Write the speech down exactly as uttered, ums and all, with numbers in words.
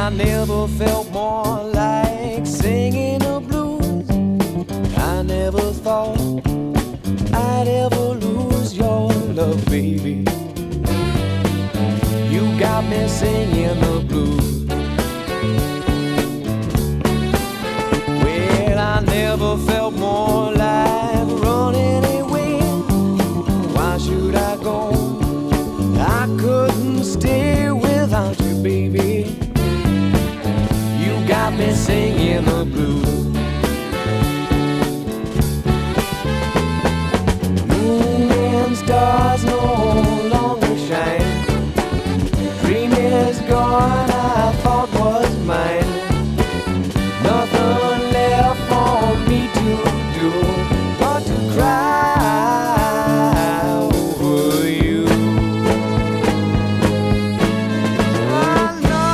I never felt more like singing the blues. I never thought I'd ever lose your love, baby. You got me singing the blues. Well, I never felt more like running away. Why should I go? I couldn't stay without you, baby. You got me singing the blues. Moon and stars no longer shine. Dream is gone, I